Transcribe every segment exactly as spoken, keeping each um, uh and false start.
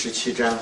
十七章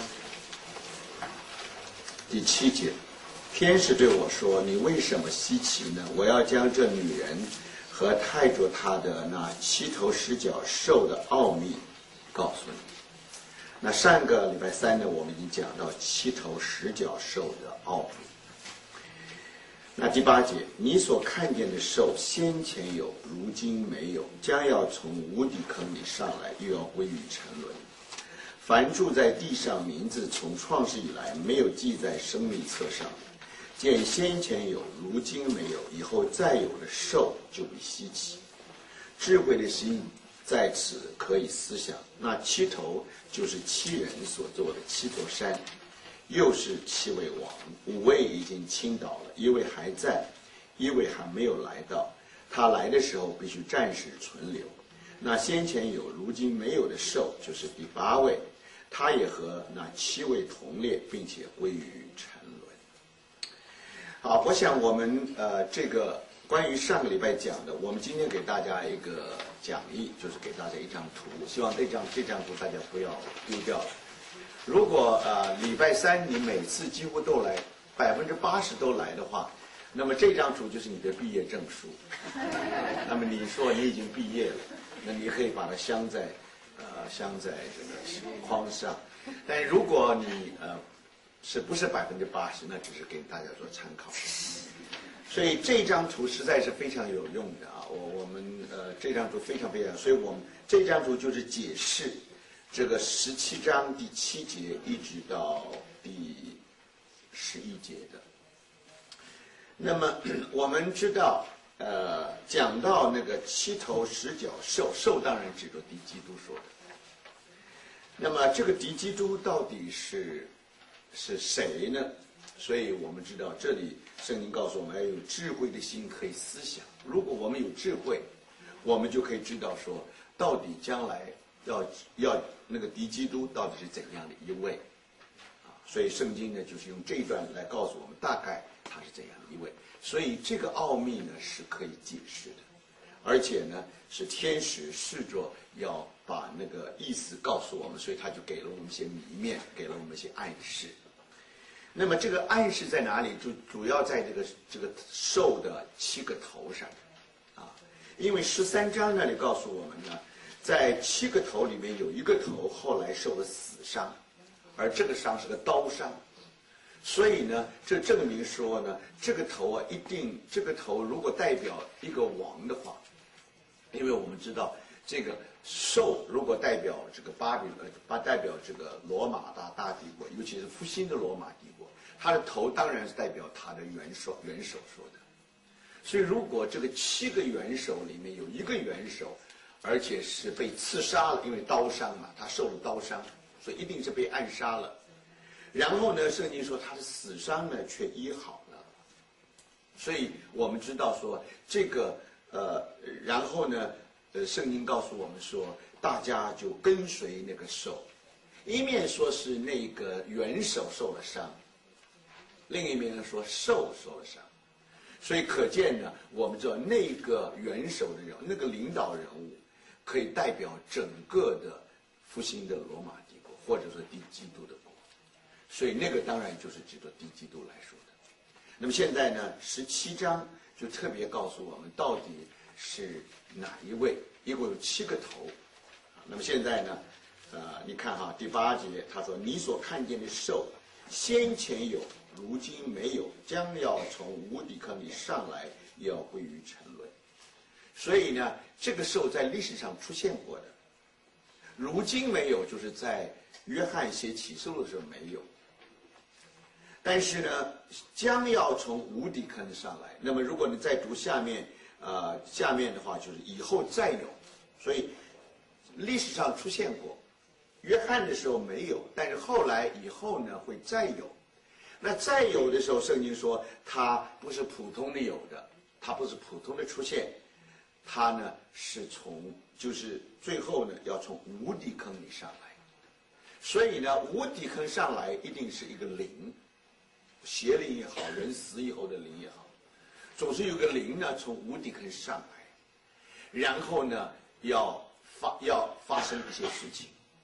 第七节，天使对我说：“你为什么稀奇呢？我要将这女人和带着她的那七头十角兽的奥秘告诉你。”那上个礼拜三呢，我们已经讲到七头十角兽的奥秘。那第八节，你所看见的兽，先前有，如今没有，将要从无底坑里上来，又要归于沉沦。凡住在地上，名字从创世以来没有记在生命册上，见先前有，如今没有，以后再有的兽就不稀奇。智慧的心在此可以思想，那七头就是七人所做的七座山，又是七位王，五位已经倾倒了，一位还在，一位还没有来到。他来的时候必须暂时存留。那先前有，如今没有的兽，就是第八位，他也和那七位同列，并且归于沉沦。好，我想我们呃这个关于上个礼拜讲的，我们今天给大家一个讲义，就是给大家一张图，希望这张这张图大家不要丢掉了。如果呃礼拜三你每次几乎都来，百分之八十都来的话，那么这张图就是你的毕业证书。那么你说你已经毕业了，那你可以把它镶在呃镶在这个框上。但如果你呃是不是百分之八十，那只是给大家做参考。所以这张图实在是非常有用的啊！我我们呃这张图非常非常，所以我们这张图就是解释这个十七章第七节一直到第十一节的。那么我们知道，呃，讲到那个七头十角兽，兽当然指着敌基督说的。那么这个敌基督到底是是谁呢？所以我们知道，这里圣经告诉我们要有智慧的心可以思想。如果我们有智慧，我们就可以知道说，到底将来要要那个敌基督到底是怎样的一位啊？所以圣经呢，就是用这一段来告诉我们，大概他是怎样的一位。所以这个奥秘呢是可以解释的，而且呢是天使试着要把那个意思告诉我们，所以他就给了我们一些谜面，给了我们一些暗示。那么这个暗示在哪里？就主要在这个这个兽的七个头上，啊，因为十三章那里告诉我们呢，在七个头里面有一个头后来受了死伤，而这个伤是个刀伤，所以呢，这证明说呢，这个头啊，一定这个头如果代表一个王的话，因为我们知道这个兽如果代表这个巴比伦，把代表这个罗马大大帝国，尤其是复兴的罗马帝国，它的头当然是代表它的元首元首说的。所以如果这个七个元首里面有一个元首，而且是被刺杀了，因为刀伤嘛，他受了刀伤，所以一定是被暗杀了。然后呢，圣经说他的死伤呢却医好了，所以我们知道说这个呃，然后呢，呃，圣经告诉我们说，大家就跟随那个兽，一面说是那个元首受了伤，另一面说兽受了伤，所以可见呢，我们知道那个元首的人，那个领导人物，可以代表整个的复兴的罗马帝国，或者说敌基督的国，所以那个当然就是指着敌基督来说的。那么现在呢，十七章就特别告诉我们到底是哪一位，一共有七个头。那么现在呢，呃，你看哈，第八节他说：“你所看见的兽，先前有，如今没有，将要从无底坑里上来，也要归于沉沦。”所以呢，这个兽在历史上出现过的，如今没有，就是在约翰写启示录的时候没有。但是呢，将要从无底坑上来。那么如果你再读下面，呃，下面的话就是以后再有，所以历史上出现过，约翰的时候没有，但是后来以后呢会再有。那再有的时候，圣经说它不是普通的有的，它不是普通的出现，它呢是从就是最后呢要从无底坑里上来。所以呢，无底坑上来一定是一个灵，邪灵也好，人死以后的灵也好，总是有个灵呢从无底坑上来，然后呢要发要发生一些事情，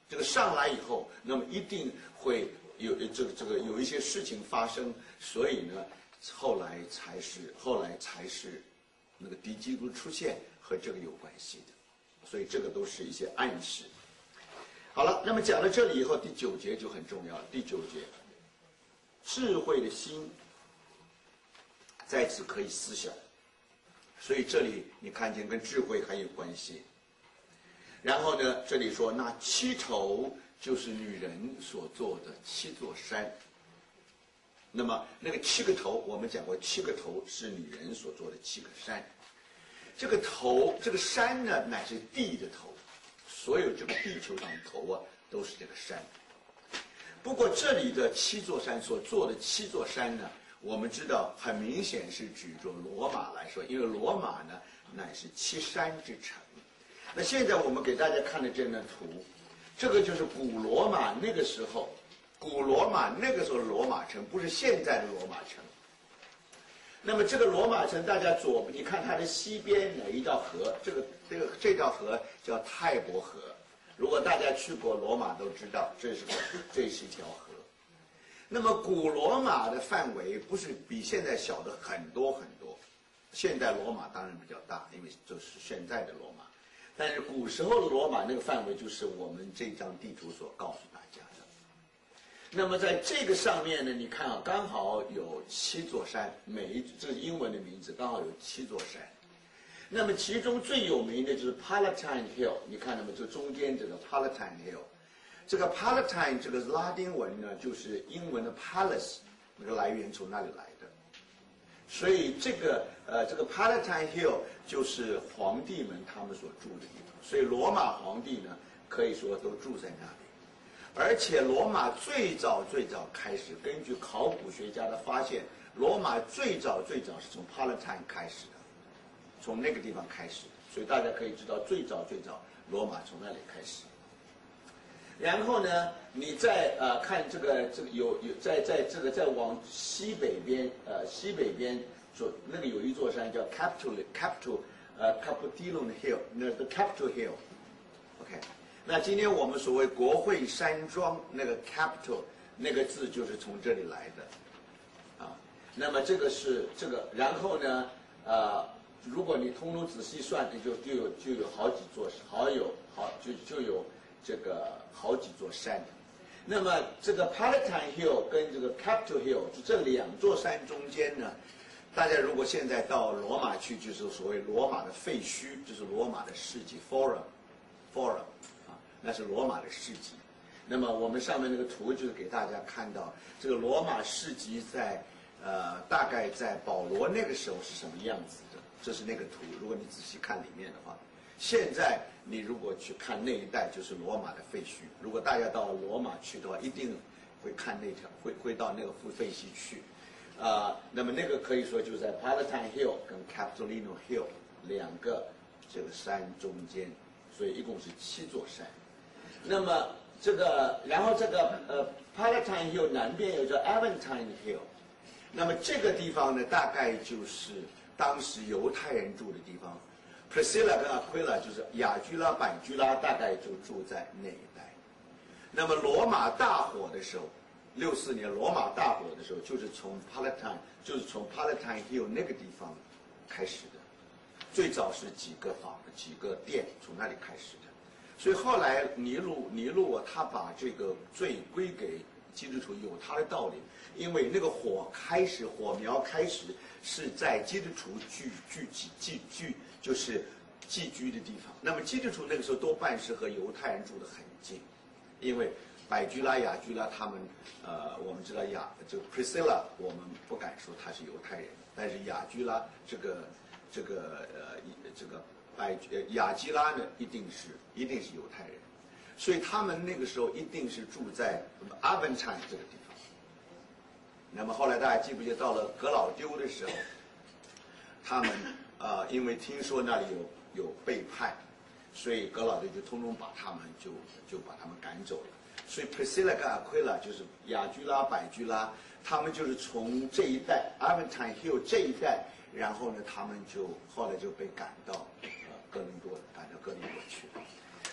这个上来以后，那么一定会有这个这个有一些事情发生，所以呢，后来才是后来才是那个敌基督出现和这个有关系的，所以这个都是一些暗示。好了，那么讲到这里以后，第九节就很重要了。第九节，智慧的心在此可以思想，所以这里你看见跟智慧很有关系。然后呢，这里说那七头就是女人所做的七座山。那么那个七个头，我们讲过，七个头是女人所做的七个山。这个头，这个山呢，乃是地的头。所有这个地球上的头啊，都是这个山。不过这里的七座山所做的七座山呢，我们知道很明显是指着罗马来说，因为罗马呢乃是七山之城。那现在我们给大家看的这张图，这个就是古罗马那个时候，古罗马那个时候的罗马城，不是现在的罗马城。那么这个罗马城，大家左，你看它的西边有一道河，这个这个这条河叫泰伯河。如果大家去过罗马都知道，这是这是一条河。那么古罗马的范围不是比现在小的很多很多，现代罗马当然比较大，因为这是现在的罗马。但是古时候的罗马那个范围就是我们这张地图所告诉大家的。那么在这个上面呢，你看啊，刚好有七座山，每一这是英文的名字，刚好有七座山。那么其中最有名的就是 Palatine Hill， 你看那么这中间这个 Palatine Hill， 这个 Palatine 这个拉丁文呢，就是英文的 palace， 那个来源从那里来的。所以这个呃这个 Palatine Hill 就是皇帝们他们所住的地方，所以罗马皇帝呢可以说都住在那里。而且罗马最早最早开始，根据考古学家的发现，罗马最早最早是从 Palatine 开始的，从那个地方开始的，所以大家可以知道最早最早罗马从那里开始。然后呢，你再呃看这个这个有有在在这个再往西北边呃西北边做那个有一座山叫 Capitol Capitol 呃 Capitolino Hill， 那是 Capitol Hill，OK。那今天我们所谓国会山庄那个 Capitol 那个字就是从这里来的，啊，那么这个是这个，然后呢，呃，如果你通通仔细算，就就有就有好几座，好有好就就有这个好几座山。那么这个 Palatine Hill 跟这个 Capitol Hill 就这两座山中间呢，大家如果现在到罗马去，就是所谓罗马的废墟，就是罗马的市集 Forum Forum。那是罗马的市集。那么我们上面那个图就是给大家看到这个罗马市集在呃大概在保罗那个时候是什么样子的，这是那个图。如果你仔细看里面的话，现在你如果去看那一带就是罗马的废墟。如果大家到罗马去的话，一定会看那条，会会到那个废墟去。啊、呃，那么那个可以说就是在 Palatine Hill 跟 Capitolino Hill 两个这个山中间，所以一共是七座山。那么这个，然后这个呃 Palatine Hill 南边有叫 Aventine Hill， 那么这个地方呢，大概就是当时犹太人住的地方。Priscilla 跟 Aquila 就是雅居拉、百居拉，大概就住在那一带。那么罗马大火的时候，六四年罗马大火的时候，就是从 Palatine， 就是从 Palatine Hill 那个地方开始的。最早是几个房、几个店从那里开始的。所以后来尼禄尼禄啊，他把这个罪归给基督徒有他的道理，因为那个火开始火苗开始是在基督徒聚聚集聚聚就是寄居的地方。那么基督徒那个时候多半是和犹太人住得很近，因为百居拉、雅居拉他们呃，我们知道雅这个 Priscilla 我们不敢说他是犹太人，但是雅居拉这个这个呃这个。百雅基拉呢，一定是一定是犹太人，所以他们那个时候一定是住在阿文产这个地方。那么后来大家记不记得到了格老丢的时候，他们呃因为听说那里有有背叛，所以格老丢就通通把他们就就把他们赶走了。所以 Priscilla 跟 Aquila 就是雅居拉、百居拉，他们就是从这一带 Aventine Hill 这一带。然后呢，他们就后来就被赶到呃哥林多，赶到哥林多去。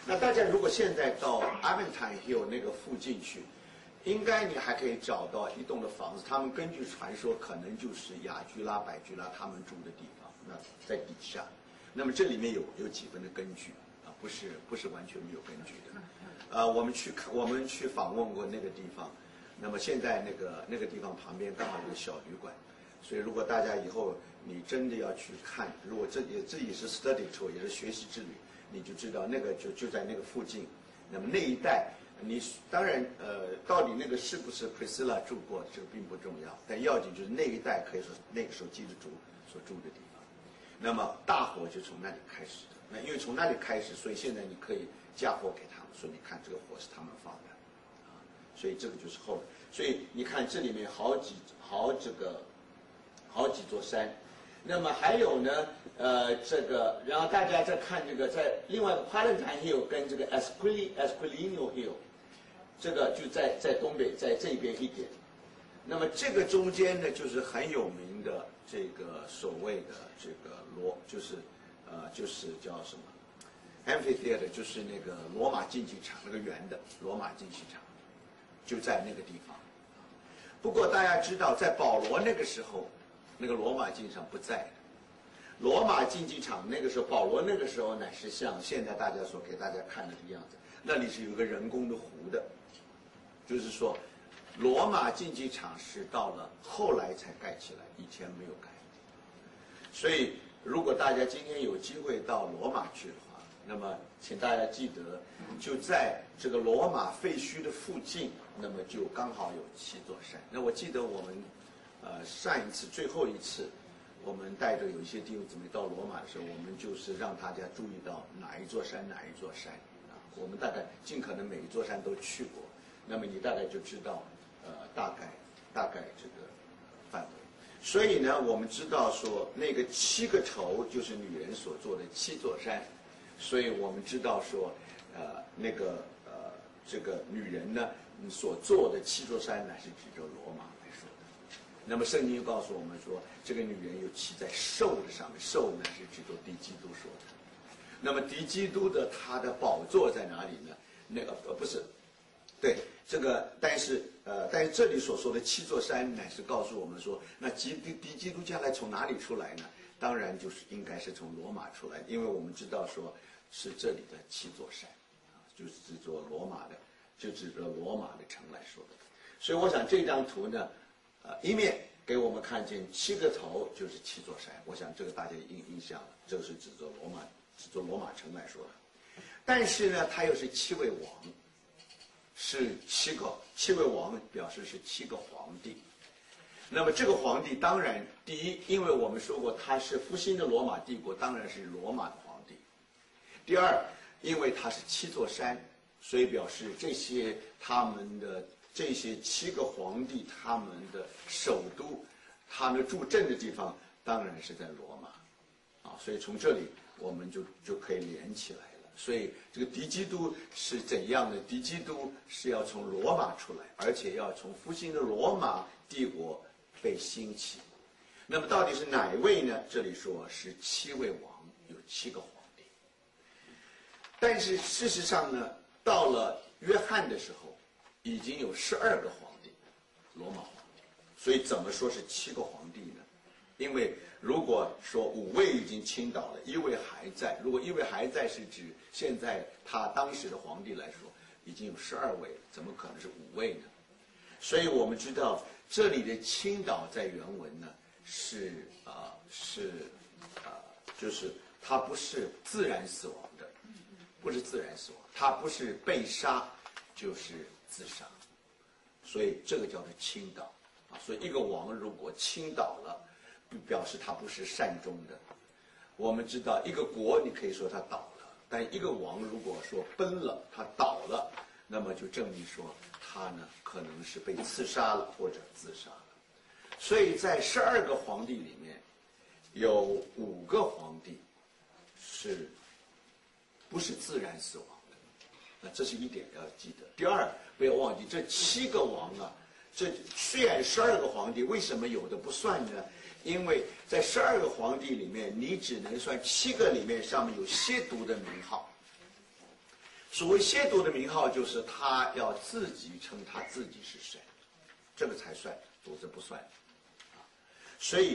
那大家如果现在到 Aventine Hill 那个附近去，应该你还可以找到一栋的房子，他们根据传说可能就是雅居拉、百居拉他们住的地方，那在底下。那么这里面有有几分的根据啊，不是不是完全没有根据的。呃，我们去看，我们去访问过那个地方。那么现在那个那个地方旁边刚好有个小旅馆，所以如果大家以后你真的要去看，如果这也这也是 study tour 也是学习之旅，你就知道那个就就在那个附近。那么那一带，你当然呃，到底那个是不是 Priscilla 住过，这个并不重要，但要紧就是那一带可以说那个时候基督徒所住的地方。那么大火就从那里开始的。那因为从那里开始，所以现在你可以嫁祸给他们，所以你看这个火是他们放的。所以这个就是后来，所以你看这里面好几好几个好几座山，那么还有呢，呃，这个，然后大家再看这个，在另外 Palatine Hill 跟这个 Esquil Esquilino Hill， 这个就在在东北，在这边一点。那么这个中间呢，就是很有名的这个所谓的这个罗，就是呃，就是叫什么 Amphitheater， 就是那个罗马竞技场，那个圆的罗马竞技场。就在那个地方，不过大家知道，在保罗那个时候，那个罗马竞技场不在的。罗马竞技场那个时候，保罗那个时候乃是像现在大家所给大家看的这个样子，那里是有一个人工的湖的，就是说，罗马竞技场是到了后来才盖起来，以前没有盖。所以，如果大家今天有机会到罗马去的话，那么，请大家记得，就在这个罗马废墟的附近，那么就刚好有七座山。那我记得我们，呃，上一次最后一次，我们带着有一些弟兄姊妹到罗马的时候，我们就是让大家注意到哪一座山，哪一座山啊。我们大概尽可能每一座山都去过，那么你大概就知道，呃，大概大概这个范围。所以呢，我们知道说那个七个头就是女人所做的七座山。所以我们知道说，呃，那个呃，这个女人呢所做的七座山乃是指着罗马来说的。那么圣经又告诉我们说，这个女人又骑在兽的上面，兽呢是指着敌基督说的。那么敌基督的他的宝座在哪里呢？那个呃不是，对这个，但是呃，但是这里所说的七座山乃是告诉我们说，那敌敌敌基督将来从哪里出来呢？当然就是应该是从罗马出来，因为我们知道说是这里的七座山，啊，就是指着罗马的，就指着罗马的城来说的。所以我想这张图呢，呃，一面给我们看见七个头就是七座山，我想这个大家印印象了，这个是指着罗马，指着罗马城来说的。但是呢，它又是七位王，是七个七位王，表示是七个皇帝。那么这个皇帝当然，第一，因为我们说过他是复兴的罗马帝国，当然是罗马的皇帝。第二，因为他是七座山，所以表示这些他们的这些七个皇帝他们的首都，他们驻镇的地方当然是在罗马，啊，所以从这里我们就就可以连起来了。所以这个敌基督是怎样的？敌基督是要从罗马出来，而且要从复兴的罗马帝国被兴起。那么到底是哪一位呢？这里说是七位王，有七个皇帝。但是事实上呢，到了约翰的时候，已经有十二个皇帝，罗马皇帝。所以怎么说是七个皇帝呢？因为如果说五位已经倾倒了，一位还在，如果一位还在是指现在他当时的皇帝来说，已经有十二位了，怎么可能是五位呢？所以我们知道这里的倾倒在原文呢是啊、呃、是啊、呃、就是他不是自然死亡的，不是自然死亡，他不是被杀就是自杀，所以这个叫做倾倒啊。所以一个王如果倾倒了，表示他不是善终的。我们知道一个国你可以说他倒了，但一个王如果说崩了，他倒了，那么就证明说他呢可能是被刺杀了或者自杀了。所以在十二个皇帝里面，有五个皇帝是不是自然死亡的？那这是一点要记得。第二，不要忘记这七个王啊，这虽然十二个皇帝，为什么有的不算呢？因为在十二个皇帝里面，你只能算七个里面上面有亵渎的名号。 所谓亵渎的名号，就是他要自己称他自己是神，这个才算，否则不算。啊，所以